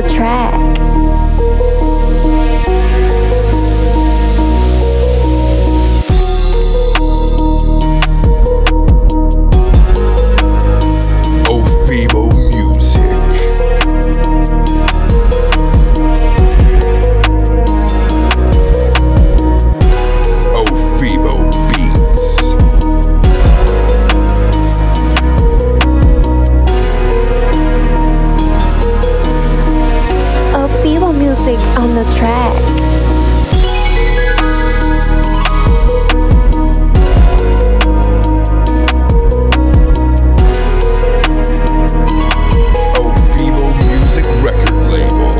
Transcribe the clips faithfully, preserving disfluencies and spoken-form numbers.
the track. Music on the track. Ofibo Music record label.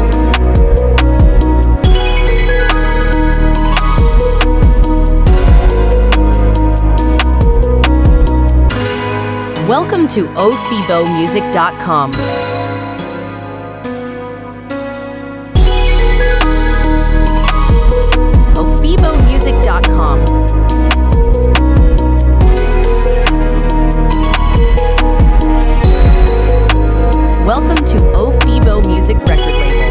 Welcome to Ofibo Music dot com. Ofibo Music dot com. Welcome to Ofibo Music record label.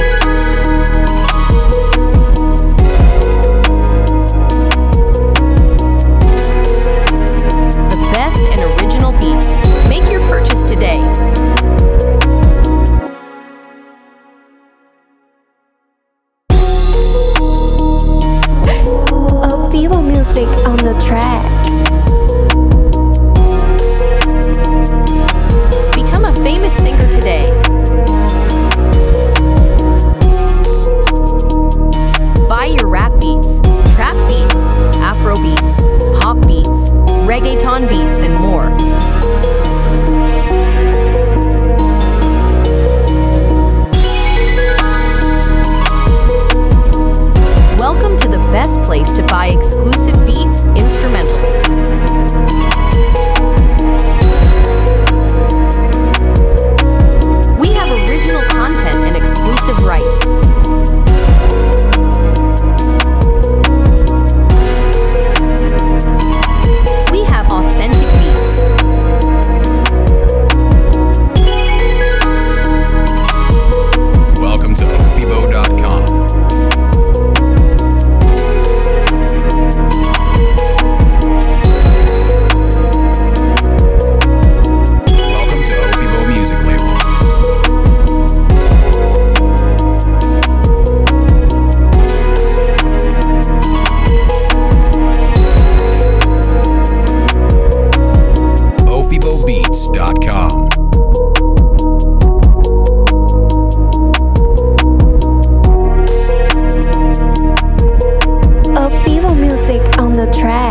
The best and original beats. Make your purchase today. Ofibo Music on the track. Become a famous singer today. Buy your rap beats, trap beats, afro beats, pop beats, reggaeton beats, and more. Welcome to the best place to buy exclusive beats, instrumentals. We have original content and exclusive rights. We have authentic beats. Welcome to Ofibo dot com. Ofibo Beats dot com. Ofibo Music on the track.